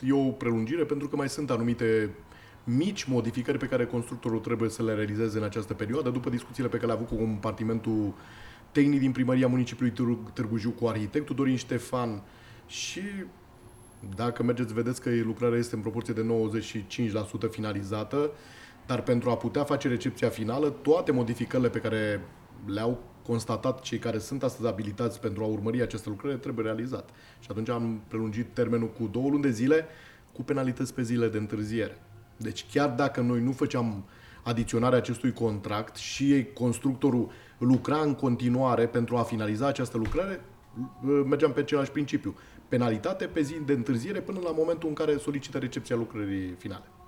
e o prelungire pentru că mai sunt anumite mici modificări pe care constructorul trebuie să le realizeze în această perioadă, după discuțiile pe care le-a avut cu compartimentul tehnic din Primăria Municipiului Târgu Jiu, cu arhitectul Dorin Ștefan și dacă mergeți, vedeți că lucrarea este în proporție de 95% finalizată, dar pentru a putea face recepția finală, toate modificările pe care le-au constatat cei care sunt astăzi abilitați pentru a urmări aceste lucrări trebuie realizat. Și atunci am prelungit termenul cu 2 luni de zile, cu penalități pe zile de întârziere. Deci chiar dacă noi nu făceam adiționarea acestui contract și constructorul lucra în continuare pentru a finaliza această lucrare, mergeam pe același principiu. Penalitate pe zi de întârziere până la momentul în care solicită recepția lucrării finale.